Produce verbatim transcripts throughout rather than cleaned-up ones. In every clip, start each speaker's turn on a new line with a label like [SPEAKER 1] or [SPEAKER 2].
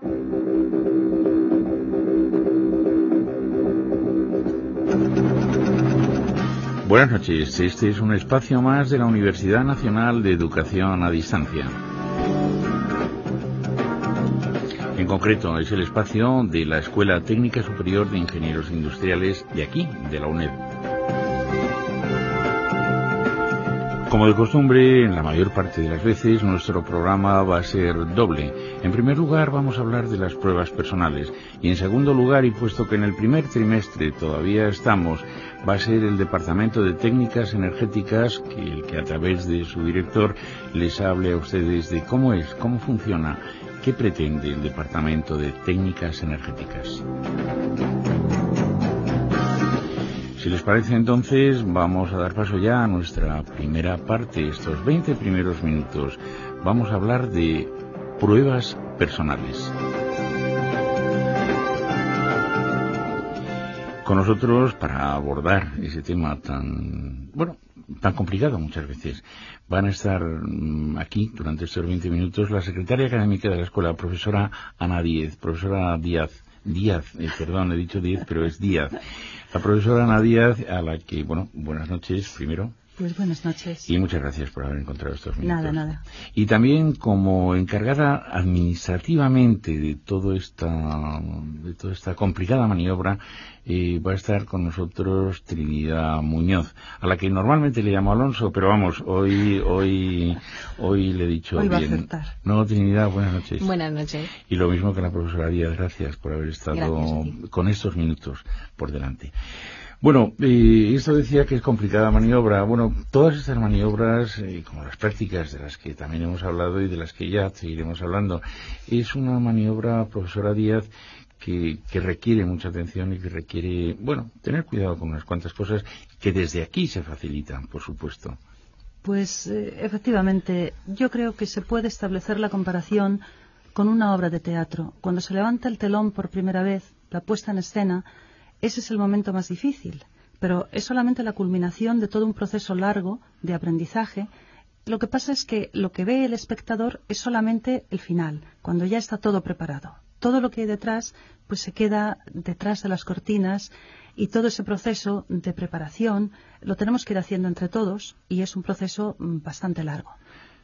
[SPEAKER 1] Buenas noches, este es un espacio más de la Universidad Nacional de Educación a Distancia. En concreto, es el espacio de la Escuela Técnica Superior de Ingenieros Industriales de aquí, de la UNED. Como de costumbre, en la mayor parte de las veces, nuestro programa va a ser doble. En primer lugar, vamos a hablar de las pruebas personales. Y en segundo lugar, y puesto que en el primer trimestre todavía estamos, va a ser el Departamento de Técnicas Energéticas, que el que a través de su director les hable a ustedes de cómo es, cómo funciona, qué pretende el Departamento de Técnicas Energéticas. Si les parece, entonces, vamos a dar paso ya a nuestra primera parte, estos veinte primeros minutos. Vamos a hablar de pruebas personales. Con nosotros, para abordar ese tema tan, bueno, tan complicado muchas veces, van a estar aquí durante estos veinte minutos la secretaria académica de la escuela, profesora Ana Díez, profesora Díaz, Díaz, eh, perdón, he dicho Díez, pero es Díaz. La profesora Ana Díaz, a la que, bueno, buenas noches primero.
[SPEAKER 2] Pues buenas noches.
[SPEAKER 1] Y muchas gracias por haber encontrado estos minutos.
[SPEAKER 2] Nada, nada.
[SPEAKER 1] Y también como encargada administrativamente de todo esta, de toda esta complicada maniobra, eh, va a estar con nosotros Trinidad Muñoz, a la que normalmente le llamo Alonso, pero vamos, hoy, hoy, hoy le he dicho
[SPEAKER 2] hoy va
[SPEAKER 1] bien.
[SPEAKER 2] A acertar.
[SPEAKER 1] No, Trinidad, buenas noches.
[SPEAKER 3] Buenas noches.
[SPEAKER 1] Y lo mismo que la profesora Díaz, gracias por haber estado con estos minutos por delante. Bueno, eh, esto decía que es complicada maniobra. Bueno, todas estas maniobras, eh, como las prácticas de las que también hemos hablado y de las que ya seguiremos hablando, es una maniobra, profesora Díaz, que, que requiere mucha atención y que requiere, bueno, tener cuidado con unas cuantas cosas que desde aquí se facilitan, por supuesto.
[SPEAKER 2] Pues eh, efectivamente, yo creo que se puede establecer la comparación con una obra de teatro. Cuando se levanta el telón por primera vez, la puesta en escena, ese es el momento más difícil, pero es solamente la culminación de todo un proceso largo de aprendizaje. Lo que pasa es que lo que ve el espectador es solamente el final, cuando ya está todo preparado. Todo lo que hay detrás, pues se queda detrás de las cortinas, y todo ese proceso de preparación lo tenemos que ir haciendo entre todos, y es un proceso bastante largo.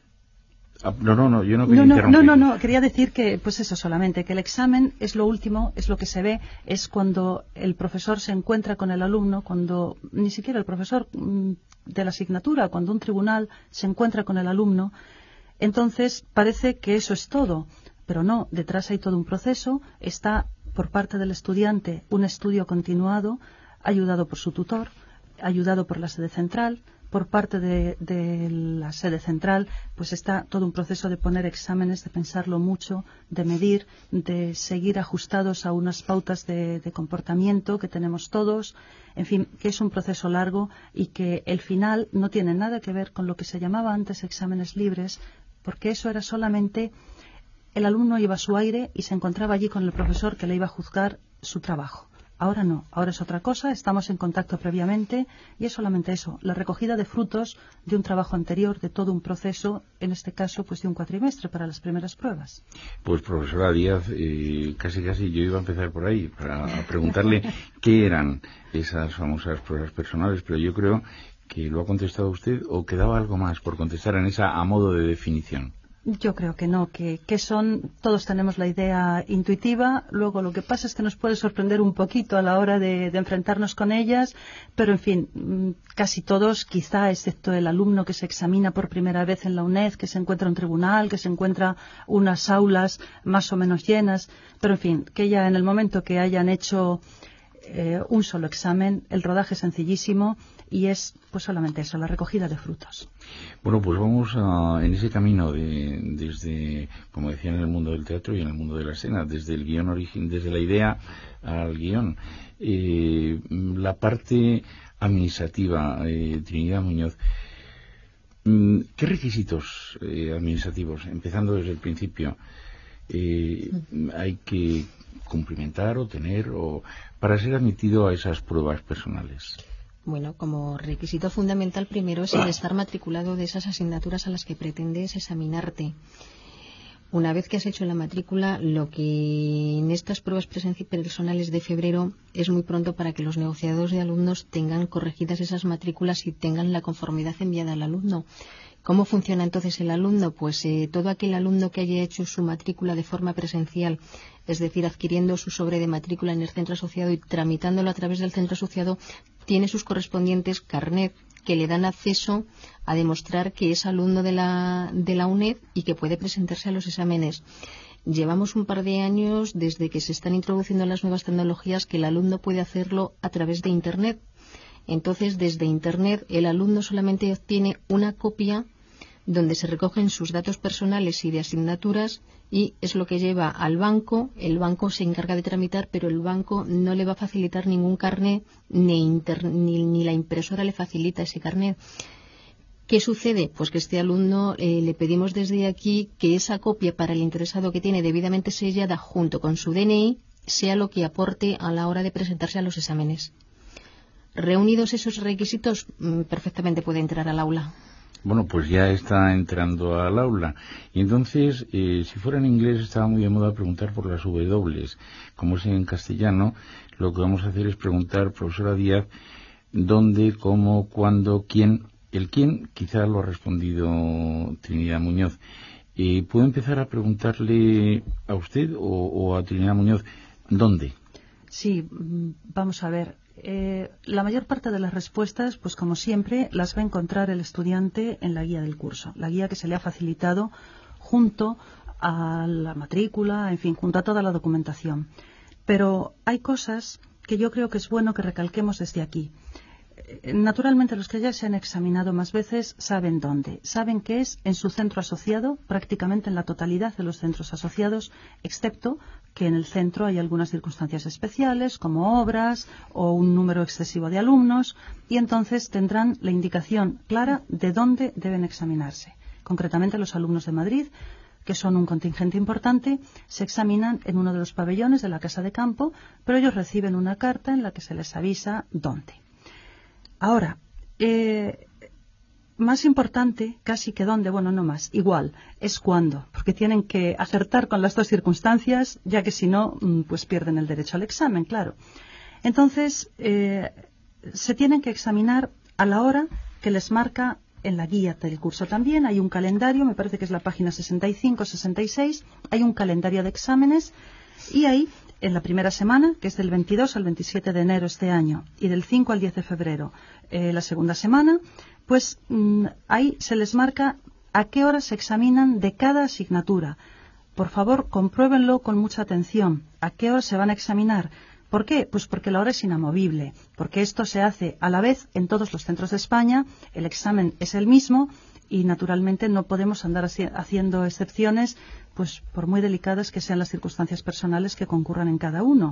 [SPEAKER 1] No, no, no, yo no quería
[SPEAKER 2] no, no,
[SPEAKER 1] interrumpir.
[SPEAKER 2] no, no, no, quería decir que, pues eso solamente, que el examen es lo último, es lo que se ve, es cuando el profesor se encuentra con el alumno, cuando ni siquiera el profesor de la asignatura, cuando un tribunal se encuentra con el alumno, entonces parece que eso es todo, pero no, detrás hay todo un proceso, está por parte del estudiante un estudio continuado, ayudado por su tutor, ayudado por la sede central. Por parte de, de la sede central, pues está todo un proceso de poner exámenes, de pensarlo mucho, de medir, de seguir ajustados a unas pautas de, de comportamiento que tenemos todos. En fin, que es un proceso largo y que el final no tiene nada que ver con lo que se llamaba antes exámenes libres, porque eso era solamente el alumno iba a su aire y se encontraba allí con el profesor que le iba a juzgar su trabajo. Ahora no, ahora es otra cosa, estamos en contacto previamente y es solamente eso, la recogida de frutos de un trabajo anterior, de todo un proceso, en este caso pues de un cuatrimestre para las primeras pruebas.
[SPEAKER 1] Pues profesora Díaz, eh, casi casi yo iba a empezar por ahí para preguntarle qué eran esas famosas pruebas personales, pero yo creo que lo ha contestado usted o quedaba algo más por contestar en esa a modo de definición.
[SPEAKER 2] Yo creo que no, que, que son, todos tenemos la idea intuitiva, luego lo que pasa es que nos puede sorprender un poquito a la hora de, de enfrentarnos con ellas, pero en fin, casi todos, quizá excepto el alumno que se examina por primera vez en la UNED, que se encuentra un tribunal, que se encuentra unas aulas más o menos llenas, pero en fin, que ya en el momento que hayan hecho eh, un solo examen, el rodaje es sencillísimo y es pues solamente eso, la recogida de frutos.
[SPEAKER 1] Bueno, pues vamos a, en ese camino de, desde, como decía, en el mundo del teatro y en el mundo de la escena, desde el guión origen, desde la idea al guión. Eh, la parte administrativa, eh, Trinidad Muñoz, ¿qué requisitos eh, administrativos, empezando desde el principio, eh, hay que cumplimentar o tener o para ser admitido a esas pruebas personales?
[SPEAKER 3] Bueno, como requisito fundamental primero es el estar matriculado de esas asignaturas a las que pretendes examinarte. Una vez que has hecho la matrícula, lo que en estas pruebas personales de febrero es muy pronto para que los negociadores de alumnos tengan corregidas esas matrículas y tengan la conformidad enviada al alumno. ¿Cómo funciona entonces el alumno? Pues eh, todo aquel alumno que haya hecho su matrícula de forma presencial, es decir, adquiriendo su sobre de matrícula en el centro asociado y tramitándolo a través del centro asociado, tiene sus correspondientes carnet que le dan acceso a demostrar que es alumno de la, de la UNED y que puede presentarse a los exámenes. Llevamos un par de años desde que se están introduciendo las nuevas tecnologías que el alumno puede hacerlo a través de Internet. Entonces, desde Internet, el alumno solamente obtiene una copia donde se recogen sus datos personales y de asignaturas y es lo que lleva al banco. El banco se encarga de tramitar, pero el banco no le va a facilitar ningún carnet ni, inter, ni, ni la impresora le facilita ese carnet. ¿Qué sucede? Pues que este alumno eh, le pedimos desde aquí que esa copia para el interesado que tiene debidamente sellada junto con su D N I sea lo que aporte a la hora de presentarse a los exámenes. Reunidos esos requisitos, perfectamente puede entrar al aula.
[SPEAKER 1] Bueno, pues ya está entrando al aula. Y entonces, eh, si fuera en inglés, estaba muy de moda preguntar por las W. Como es en castellano, lo que vamos a hacer es preguntar, profesora Díaz, dónde, cómo, cuándo, quién. El quién quizá lo ha respondido Trinidad Muñoz. Eh, ¿Puedo empezar a preguntarle a usted o, o a Trinidad Muñoz dónde?
[SPEAKER 2] Sí, vamos a ver. Eh, la mayor parte de las respuestas, pues como siempre, las va a encontrar el estudiante en la guía del curso, la guía que se le ha facilitado junto a la matrícula, en fin, junto a toda la documentación. Pero hay cosas que yo creo que es bueno que recalquemos desde aquí. Naturalmente, los que ya se han examinado más veces saben dónde. Saben que es en su centro asociado, prácticamente en la totalidad de los centros asociados, excepto que en el centro hay algunas circunstancias especiales, como obras o un número excesivo de alumnos, y entonces tendrán la indicación clara de dónde deben examinarse. Concretamente, los alumnos de Madrid, que son un contingente importante, se examinan en uno de los pabellones de la Casa de Campo, pero ellos reciben una carta en la que se les avisa dónde. Ahora, eh, más importante casi que dónde, bueno, no más, igual, es cuándo, porque tienen que acertar con las dos circunstancias, ya que si no, pues pierden el derecho al examen, claro. Entonces, eh, se tienen que examinar a la hora que les marca en la guía del curso. También hay un calendario, me parece que es la página sesenta y cinco, sesenta y seis, hay un calendario de exámenes y ahí, en la primera semana, que es del veintidós al veintisiete de enero este año, y del cinco al diez de febrero, eh, la segunda semana, pues mmm, ahí se les marca a qué hora se examinan de cada asignatura. Por favor, compruébenlo con mucha atención. ¿A qué hora se van a examinar? ¿Por qué? Pues porque la hora es inamovible, porque esto se hace a la vez en todos los centros de España, el examen es el mismo y naturalmente no podemos andar haciendo excepciones, pues por muy delicadas que sean las circunstancias personales que concurran en cada uno.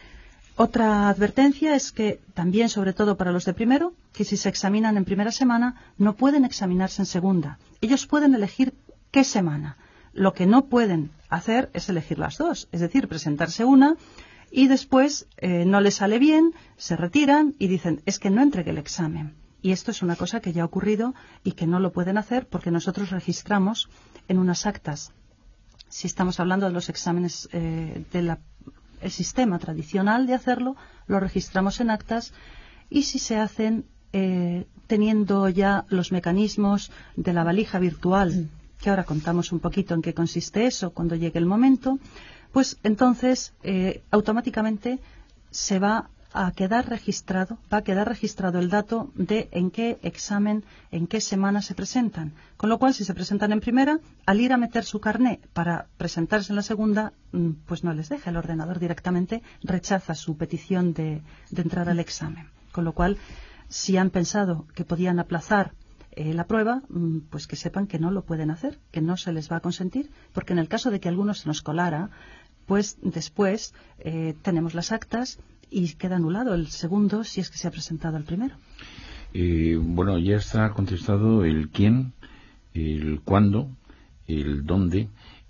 [SPEAKER 2] Otra advertencia es que también, sobre todo para los de primero, que si se examinan en primera semana, no pueden examinarse en segunda. Ellos pueden elegir qué semana. Lo que no pueden hacer es elegir las dos, es decir, presentarse una y después eh, no les sale bien, se retiran y dicen, es que no entregué el examen. Y esto es una cosa que ya ha ocurrido y que no lo pueden hacer porque nosotros registramos en unas actas. Si estamos hablando de los exámenes eh, del sistema tradicional de hacerlo, lo registramos en actas y si se hacen eh, teniendo ya los mecanismos de la valija virtual, que ahora contamos un poquito en qué consiste eso cuando llegue el momento, pues entonces eh, automáticamente se va a quedar registrado, va a quedar registrado el dato de en qué examen, en qué semana se presentan. Con lo cual, si se presentan en primera, al ir a meter su carné para presentarse en la segunda, pues no les deja. El ordenador directamente rechaza su petición de, de entrar al examen. Con lo cual, si han pensado que podían aplazar eh, la prueba, pues que sepan que no lo pueden hacer, que no se les va a consentir, porque en el caso de que alguno se nos colara, pues después eh, tenemos las actas y queda anulado el segundo si es que se ha presentado el primero.
[SPEAKER 1] Eh, bueno, ya está contestado el quién, el cuándo, el dónde.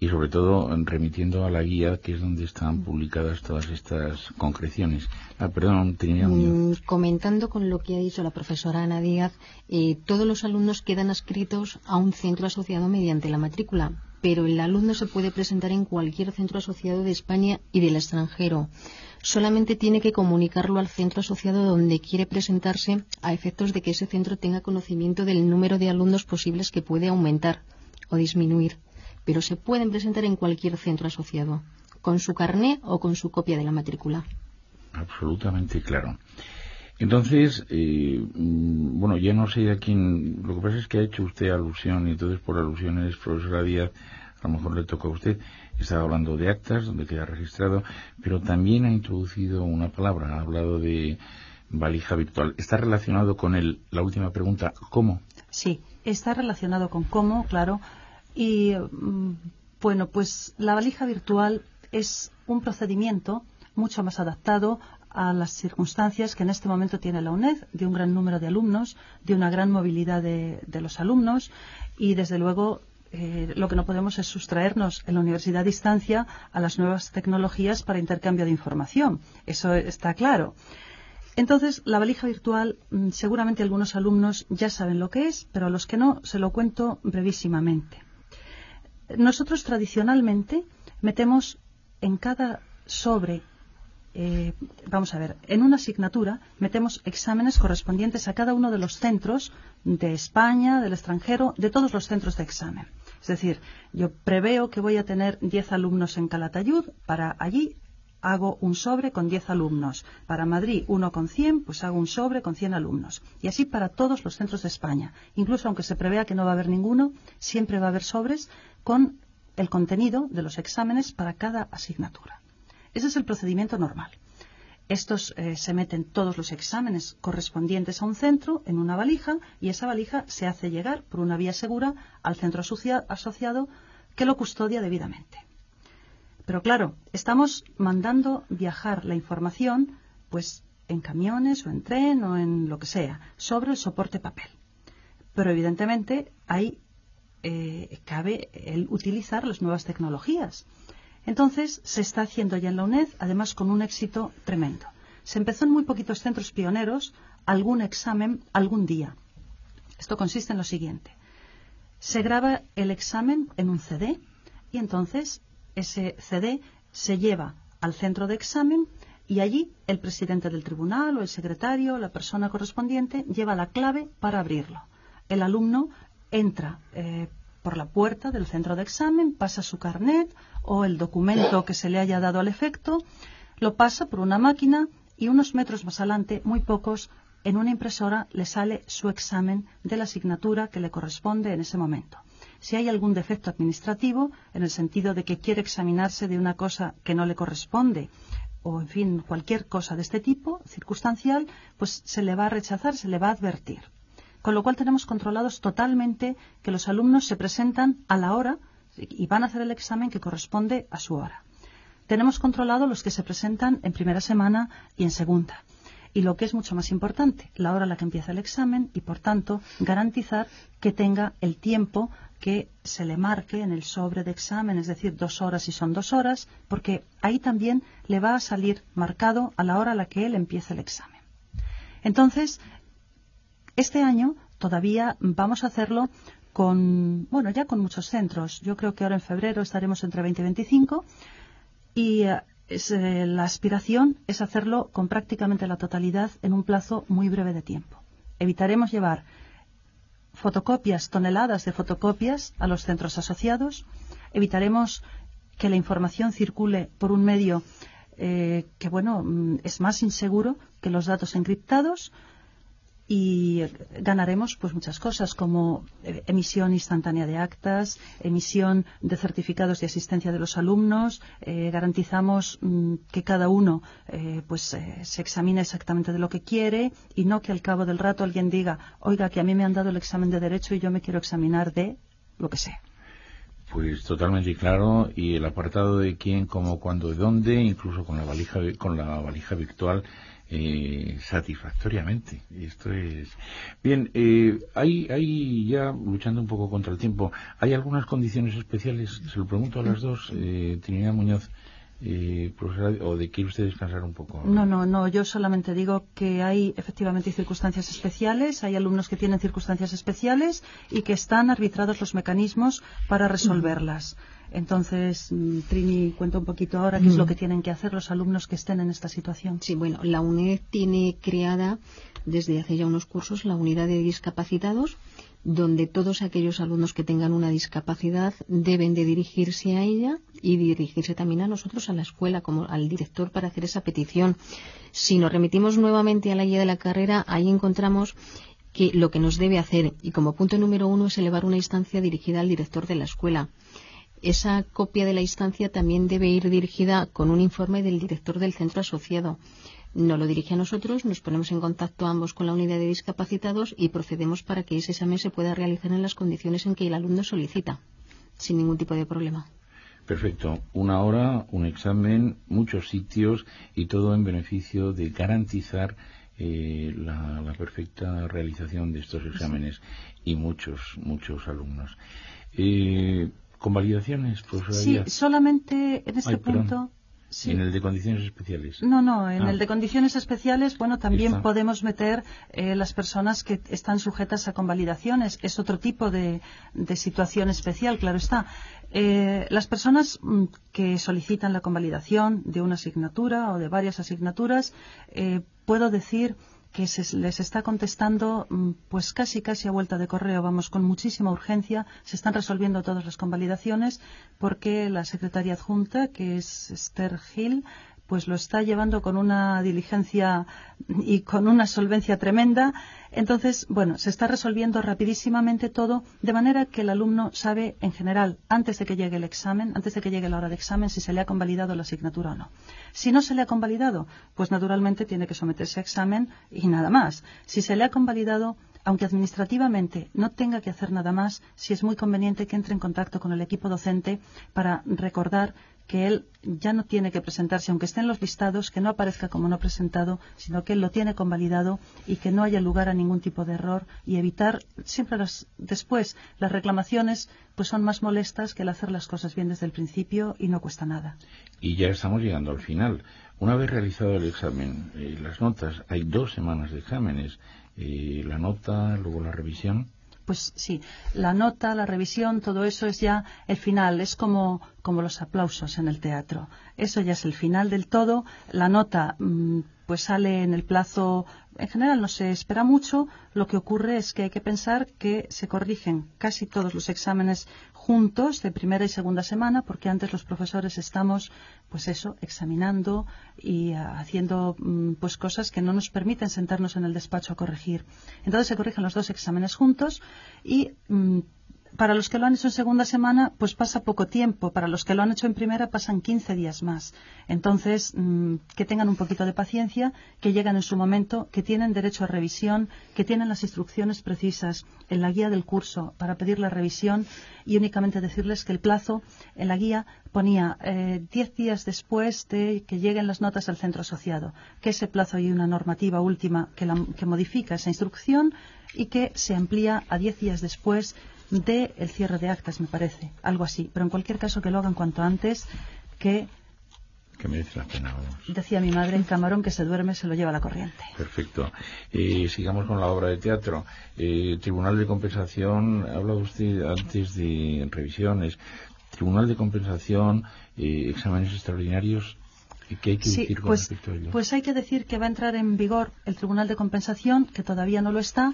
[SPEAKER 1] y sobre todo remitiendo a la guía, que es donde están publicadas todas estas concreciones. Ah, perdón, tenía un...
[SPEAKER 3] Mm, comentando con lo que ha dicho la profesora Ana Díaz, eh, todos los alumnos quedan adscritos a un centro asociado mediante la matrícula, pero el alumno se puede presentar en cualquier centro asociado de España y del extranjero. Solamente tiene que comunicarlo al centro asociado donde quiere presentarse, a efectos de que ese centro tenga conocimiento del número de alumnos posibles que puede aumentar o disminuir. Pero se pueden presentar en cualquier centro asociado, con su carné o con su copia de la matrícula.
[SPEAKER 1] Absolutamente claro. Entonces, eh, bueno, ya no sé a quién... Lo que pasa es que ha hecho usted alusión, y entonces por alusiones, profesora Díaz, a lo mejor le toca a usted. Estaba hablando de actas, donde queda registrado, pero también ha introducido una palabra, ha hablado de valija virtual. ¿Está relacionado con el, la última pregunta, cómo?
[SPEAKER 2] Sí, está relacionado con cómo, claro. Y, bueno, pues la valija virtual es un procedimiento mucho más adaptado a las circunstancias que en este momento tiene la UNED, de un gran número de alumnos, de una gran movilidad de, de los alumnos y, desde luego, eh, lo que no podemos es sustraernos en la universidad a distancia a las nuevas tecnologías para intercambio de información. Eso está claro. Entonces, la valija virtual, seguramente algunos alumnos ya saben lo que es, pero a los que no, se lo cuento brevísimamente. Nosotros tradicionalmente metemos en cada sobre, eh, vamos a ver, en una asignatura metemos exámenes correspondientes a cada uno de los centros de España, del extranjero, de todos los centros de examen. Es decir, yo preveo que voy a tener diez alumnos en Calatayud, para allí hago un sobre con diez alumnos. Para Madrid, uno con cien, pues hago un sobre con cien alumnos. Y así para todos los centros de España. Incluso aunque se prevea que no va a haber ninguno, siempre va a haber sobres con el contenido de los exámenes para cada asignatura. Ese es el procedimiento normal. Estos eh, se meten todos los exámenes correspondientes a un centro en una valija, y esa valija se hace llegar por una vía segura al centro asocia- asociado que lo custodia debidamente. Pero claro, estamos mandando viajar la información pues en camiones o en tren o en lo que sea, sobre el soporte papel. Pero evidentemente ahí eh, cabe el utilizar las nuevas tecnologías. Entonces se está haciendo ya en la UNED, además con un éxito tremendo. Se empezó en muy poquitos centros pioneros algún examen algún día. Esto consiste en lo siguiente. Se graba el examen en un C D y entonces ese C D se lleva al centro de examen y allí el presidente del tribunal o el secretario, la persona correspondiente, lleva la clave para abrirlo. El alumno entra eh, por la puerta del centro de examen, pasa su carnet o el documento que se le haya dado al efecto, lo pasa por una máquina y unos metros más adelante, muy pocos, en una impresora le sale su examen de la asignatura que le corresponde en ese momento. Si hay algún defecto administrativo, en el sentido de que quiere examinarse de una cosa que no le corresponde, o en fin, cualquier cosa de este tipo, circunstancial, pues se le va a rechazar, se le va a advertir. Con lo cual tenemos controlados totalmente que los alumnos se presentan a la hora y van a hacer el examen que corresponde a su hora. Tenemos controlado los que se presentan en primera semana y en segunda. Y lo que es mucho más importante, la hora a la que empieza el examen y, por tanto, garantizar que tenga el tiempo que se le marque en el sobre de examen, es decir, dos horas si son dos horas, porque ahí también le va a salir marcado a la hora a la que él empiece el examen. Entonces, este año todavía vamos a hacerlo con, bueno, ya con muchos centros. Yo creo que ahora en febrero estaremos entre veinte y veinticinco y eh, es, eh, la aspiración es hacerlo con prácticamente la totalidad en un plazo muy breve de tiempo. Evitaremos llevar fotocopias, toneladas de fotocopias a los centros asociados. Evitaremos que la información circule por un medio eh, que, bueno, es más inseguro que los datos encriptados. Y ganaremos pues muchas cosas, como emisión instantánea de actas, emisión de certificados de asistencia de los alumnos, eh, garantizamos mm, que cada uno eh, pues eh, se examine exactamente de lo que quiere y no que al cabo del rato alguien diga, oiga, que a mí me han dado el examen de Derecho y yo me quiero examinar de lo que sea.
[SPEAKER 1] Pues totalmente claro, y el apartado de quién, cómo, cuándo, de dónde, incluso con la valija, con la valija virtual, eh, satisfactoriamente. Esto es bien. Eh, hay, hay ya luchando un poco contra el tiempo. ¿Hay algunas condiciones especiales? Se lo pregunto a las dos, eh, Trinidad Muñoz. Eh, profesora, ¿o de quiere usted descansar un poco?
[SPEAKER 2] No, no, no. Yo solamente digo que hay efectivamente circunstancias especiales, hay alumnos que tienen circunstancias especiales y que están arbitrados los mecanismos para resolverlas. Entonces, Trini, cuenta un poquito ahora qué es lo que tienen que hacer los alumnos que estén en esta situación.
[SPEAKER 3] Sí, bueno, la UNED tiene creada desde hace ya unos cursos la unidad de discapacitados, donde todos aquellos alumnos que tengan una discapacidad deben de dirigirse a ella y dirigirse también a nosotros, a la escuela, como al director, para hacer esa petición. Si nos remitimos nuevamente a la guía de la carrera, ahí encontramos que lo que nos debe hacer, y como punto número uno, es elevar una instancia dirigida al director de la escuela. Esa copia de la instancia también debe ir dirigida con un informe del director del centro asociado. Nos lo dirige a nosotros, nos ponemos en contacto ambos con la unidad de discapacitados y procedemos para que ese examen se pueda realizar en las condiciones en que el alumno solicita, sin ningún tipo de problema.
[SPEAKER 1] Perfecto. Una hora, un examen, muchos sitios y todo en beneficio de garantizar eh, la, la perfecta realización de estos exámenes y muchos, muchos alumnos. Eh, ¿Convalidaciones, profesora?
[SPEAKER 2] Sí,
[SPEAKER 1] Díaz?
[SPEAKER 2] solamente en este
[SPEAKER 1] Ay,
[SPEAKER 2] punto...
[SPEAKER 1] perdón. Sí. ¿En el de condiciones especiales?
[SPEAKER 2] No, no, en
[SPEAKER 1] ah.
[SPEAKER 2] el de condiciones especiales, bueno, también
[SPEAKER 1] Está.
[SPEAKER 2] podemos meter eh, las personas que están sujetas a convalidaciones. Es otro tipo de, de situación especial, claro está. Eh, las personas mm, que solicitan la convalidación de una asignatura o de varias asignaturas, eh, puedo decir que se les está contestando pues casi casi a vuelta de correo, vamos, con muchísima urgencia. Se están resolviendo todas las convalidaciones porque la secretaria adjunta, que es Esther Gil, pues lo está llevando con una diligencia y con una solvencia tremenda. Entonces, bueno, se está resolviendo rapidísimamente todo, de manera que el alumno sabe, en general, antes de que llegue el examen, antes de que llegue la hora de examen, si se le ha convalidado la asignatura o no. Si no se le ha convalidado, pues naturalmente tiene que someterse a examen y nada más. Si se le ha convalidado, aunque administrativamente no tenga que hacer nada más, sí es muy conveniente que entre en contacto con el equipo docente para recordar que él ya no tiene que presentarse, aunque esté en los listados, que no aparezca como no presentado, sino que él lo tiene convalidado y que no haya lugar a ningún tipo de error, y evitar siempre las, después las reclamaciones pues son más molestas que el hacer las cosas bien desde el principio y no cuesta nada.
[SPEAKER 1] Y ya estamos llegando al final. Una vez realizado el examen, eh, las notas, hay dos semanas de exámenes, eh, la nota, luego la revisión.
[SPEAKER 2] Pues sí, la nota, la revisión, todo eso es ya el final, es como, como los aplausos en el teatro. Eso ya es el final del todo. La nota mmm, pues sale en el plazo, en general no se espera mucho. Lo que ocurre es que hay que pensar que se corrigen casi todos los exámenes juntos de primera y segunda semana, porque antes los profesores estamos, pues eso, examinando y uh, haciendo um, pues cosas que no nos permiten sentarnos en el despacho a corregir. Entonces se corrigen los dos exámenes juntos y um, para los que lo han hecho en segunda semana, pues pasa poco tiempo. Para los que lo han hecho en primera, pasan quince días más. Entonces, mmm, que tengan un poquito de paciencia, que llegan en su momento, que tienen derecho a revisión, que tienen las instrucciones precisas en la guía del curso para pedir la revisión, y únicamente decirles que el plazo en la guía ponía eh, diez días después de que lleguen las notas al centro asociado, que ese plazo hay una normativa última que, la, que modifica esa instrucción y que se amplía a diez días después de el cierre de actas, me parece, algo así. Pero en cualquier caso que lo hagan cuanto antes, que...
[SPEAKER 1] Que merece la pena, vamos.
[SPEAKER 2] Decía mi madre, el camarón que se duerme se lo lleva la corriente.
[SPEAKER 1] Perfecto. Eh, sigamos con la obra de teatro. Eh, Tribunal de Compensación, ha hablado usted antes de revisiones. Tribunal de Compensación, eh, exámenes extraordinarios. ¿Qué hay que
[SPEAKER 2] sí,
[SPEAKER 1] decir con
[SPEAKER 2] pues,
[SPEAKER 1] respecto a ello? Pues
[SPEAKER 2] hay que decir que va a entrar en vigor el Tribunal de Compensación, que todavía no lo está,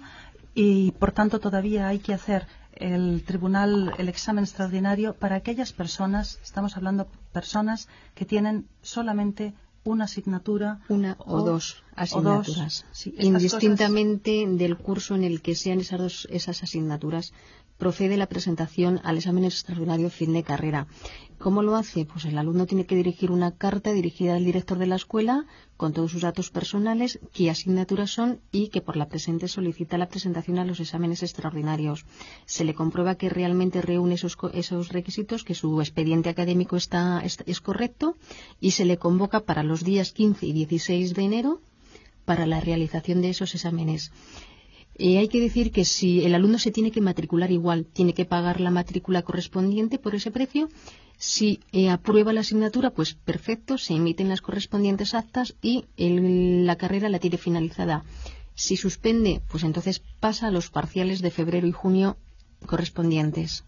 [SPEAKER 2] y por tanto todavía hay que hacer el tribunal, el examen extraordinario para aquellas personas, estamos hablando de personas que tienen solamente una asignatura.
[SPEAKER 3] Una o, o dos asignaturas. O dos,
[SPEAKER 2] sí,
[SPEAKER 3] indistintamente
[SPEAKER 2] cosas...
[SPEAKER 3] del curso en el que sean esas, dos, esas asignaturas, procede la presentación al examen extraordinario fin de carrera. ¿Cómo lo hace? Pues el alumno tiene que dirigir una carta dirigida al director de la escuela con todos sus datos personales, qué asignaturas son y que por la presente solicita la presentación a los exámenes extraordinarios. Se le comprueba que realmente reúne esos, esos requisitos, que su expediente académico está, es, es correcto, y se le convoca para los días quince y dieciséis de enero para la realización de esos exámenes. Eh, hay que decir que si el alumno se tiene que matricular igual, tiene que pagar la matrícula correspondiente por ese precio. Si eh, aprueba la asignatura, pues perfecto, se emiten las correspondientes actas y el, la carrera la tiene finalizada. Si suspende, pues entonces pasa a los parciales de febrero y junio correspondientes.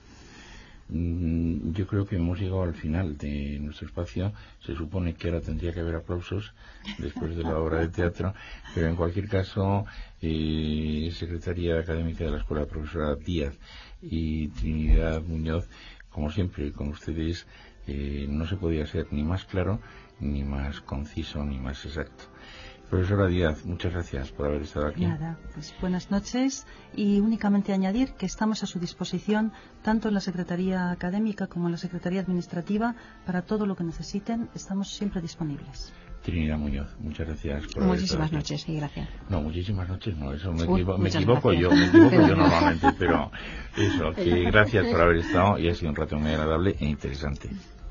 [SPEAKER 1] Yo creo que hemos llegado al final de nuestro espacio. Se supone que ahora tendría que haber aplausos después de la obra de teatro, pero en cualquier caso, eh, secretaria académica de la Escuela, profesora Díaz, y Trinidad Muñoz, como siempre con ustedes, eh, no se podía ser ni más claro, ni más conciso, ni más exacto. Profesora Díaz, muchas gracias por haber estado aquí.
[SPEAKER 2] Nada, pues buenas noches, y únicamente añadir que estamos a su disposición tanto en la Secretaría Académica como en la Secretaría Administrativa para todo lo que necesiten. Estamos siempre disponibles.
[SPEAKER 1] Trinidad Muñoz, muchas gracias por
[SPEAKER 3] Muchísimas noches y gracias.
[SPEAKER 1] No, muchísimas noches no, eso me,
[SPEAKER 3] Uy,
[SPEAKER 1] equivo me
[SPEAKER 3] muchas
[SPEAKER 1] equivoco
[SPEAKER 3] gracias.
[SPEAKER 1] yo, me equivoco yo normalmente, pero eso, que gracias por haber estado y ha sido un rato muy agradable e interesante.